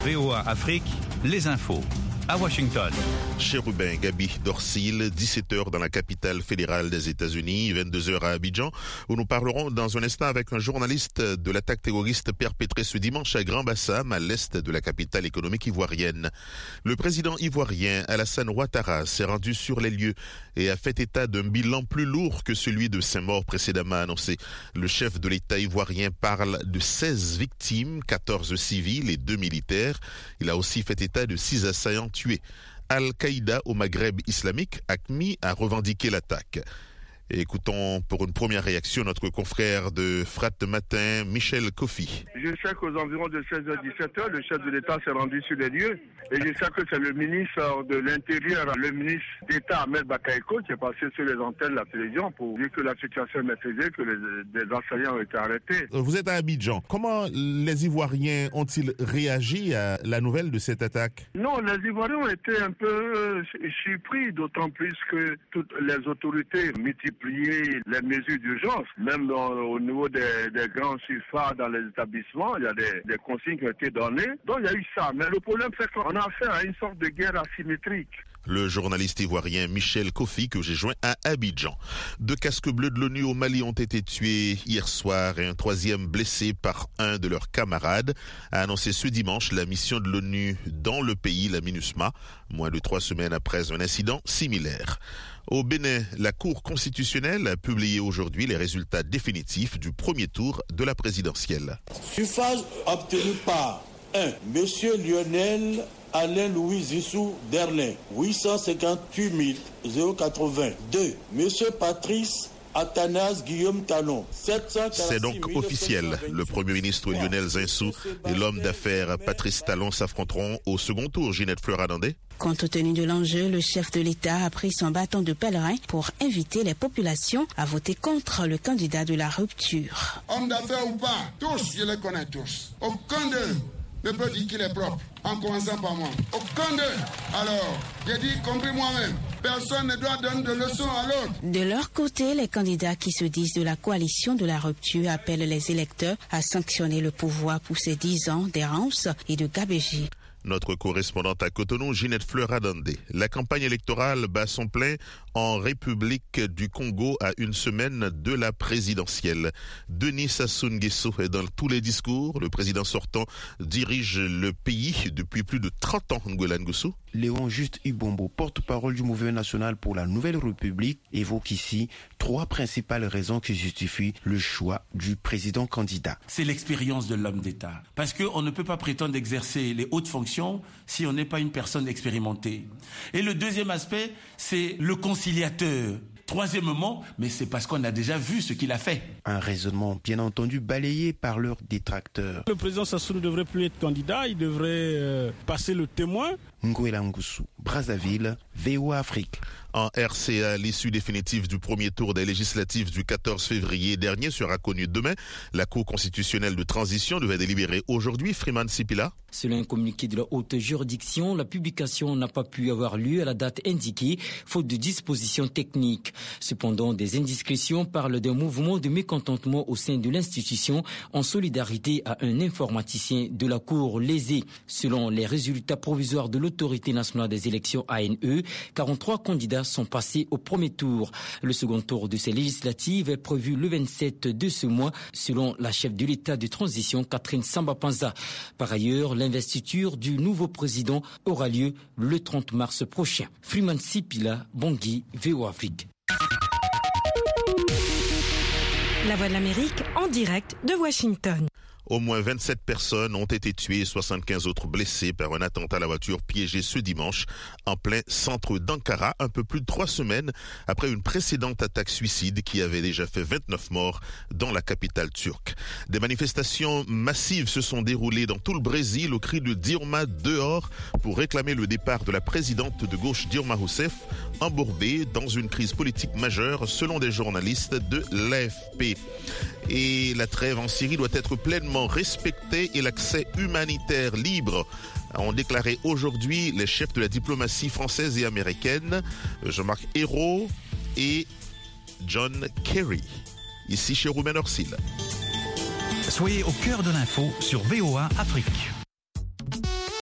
VOA Afrique, les infos. À Washington. Chérubin Gabi Dorsil, 17h dans la capitale fédérale des États-Unis, 22h à Abidjan, où nous parlerons dans un instant avec un journaliste de l'attaque terroriste perpétrée ce dimanche à Grand-Bassam, à l'est de la capitale économique ivoirienne. Le président ivoirien Alassane Ouattara s'est rendu sur les lieux et a fait état d'un bilan plus lourd que celui de ses morts précédemment annoncé. Le chef de l'État ivoirien parle de 16 victimes, 14 civils et 2 militaires. Il a aussi fait état de 6 assaillants tués. Al-Qaïda au Maghreb islamique, AQMI, a revendiqué l'attaque. Et écoutons pour une première réaction notre confrère de Frat Matin, Michel Kofi. Je sais qu'aux environs de 16h-17h, le chef de l'État s'est rendu sur les lieux. Et je sais que c'est le ministre de l'Intérieur, le ministre d'État Ahmed Bakaïko, qui est passé sur les antennes de la télévision pour dire que la situation est maîtrisée, que des assaillants ont été arrêtés. Vous êtes à Abidjan. Comment les Ivoiriens ont-ils réagi à la nouvelle de cette attaque? Non, les Ivoiriens ont été un peu surpris, d'autant plus que toutes les autorités multiplient les mesures d'urgence, même au niveau des grands surfaces dans les établissements, il y a des consignes qui ont été données. Donc il y a eu ça. Mais le problème, c'est qu'on a affaire à une sorte de guerre asymétrique. Le journaliste ivoirien Michel Kofi que j'ai joint à Abidjan. 2 casques bleus de l'ONU au Mali ont été tués hier soir et un 3e blessé par un de leurs camarades, a annoncé ce dimanche la mission de l'ONU dans le pays, la MINUSMA, moins de 3 semaines après un incident similaire. Au Bénin, la Cour constitutionnelle a publié aujourd'hui les résultats définitifs du premier tour de la présidentielle. Suffrage obtenu par 1. Monsieur Lionel Alain Louis Zissou Derlin, 858 080. 2. Monsieur Patrice Athanase Guillaume Talon, 746. C'est donc officiel. Le Premier ministre Lionel Zinsou et l'homme d'affaires Patrice Talon s'affronteront au second tour. Ginette Fleuradandé. Compte tenu de l'enjeu, le chef de l'État a pris son bâton de pèlerin pour inviter les populations à voter contre le candidat de la rupture. Homme d'affaires ou pas, tous, je les connais tous. Aucun d'eux ne peut dire qu'il est propre, en commençant par moi. Aucun d'eux. Alors, j'ai dit, compris moi-même, personne ne doit donner de leçons à l'autre. De leur côté, les candidats qui se disent de la coalition de la rupture appellent les électeurs à sanctionner le pouvoir pour ces 10 ans d'errance et de gabegie. Notre correspondante à Cotonou, Ginette Fleuradandé. La campagne électorale bat son plein en République du Congo à une semaine de la présidentielle. Denis Sassou Nguesso est dans tous les discours. Le président sortant dirige le pays depuis plus de 30 ans. Ngola Ngusso. Léon Juste Ibombo, porte-parole du Mouvement national pour la Nouvelle République, évoque ici 3 principales raisons qui justifient le choix du président candidat. C'est l'expérience de l'homme d'État. Parce qu'on ne peut pas prétendre exercer les hautes fonctions si on n'est pas une personne expérimentée. Et le deuxième aspect, c'est le conciliateur. Troisièmement, mais c'est parce qu'on a déjà vu ce qu'il a fait. Un raisonnement bien entendu balayé par leurs détracteurs. Le président Sassou ne devrait plus être candidat, il devrait passer le témoin. Ngoela Ngusu, Brazzaville, VOA Afrique. En RCA, l'issue définitive du premier tour des législatives du 14 février dernier sera connue demain. La Cour constitutionnelle de transition devait délibérer aujourd'hui. Freeman Sipila. Selon un communiqué de la haute juridiction, la publication n'a pas pu avoir lieu à la date indiquée, faute de dispositions techniques. Cependant, des indiscrétions parlent d'un mouvement de mécontentement au sein de l'institution en solidarité à un informaticien de la Cour lésé. Selon les résultats provisoires de l'Autorité nationale des élections ANE, 43 candidats sont passés au premier tour. Le second tour de ces législatives est prévu le 27 de ce mois, selon la chef de l'État de transition, Catherine Samba-Panza. Par ailleurs, l'investiture du nouveau président aura lieu le 30 mars prochain. Freeman Sipila, Bangui, VOA Afrique. La Voix de l'Amérique en direct de Washington. Au moins 27 personnes ont été tuées et 75 autres blessées par un attentat à la voiture piégée ce dimanche en plein centre d'Ankara, un peu plus de 3 semaines après une précédente attaque suicide qui avait déjà fait 29 morts dans la capitale turque. Des manifestations massives se sont déroulées dans tout le Brésil au cri de Dilma dehors pour réclamer le départ de la présidente de gauche Dilma Rousseff, embourbée dans une crise politique majeure selon des journalistes de l'AFP. Et la trêve en Syrie doit être pleinement respectée et l'accès humanitaire libre, ont déclaré aujourd'hui les chefs de la diplomatie française et américaine, Jean-Marc Ayrault et John Kerry. Ici chez Roumen Orsil. Soyez au cœur de l'info sur VOA Afrique.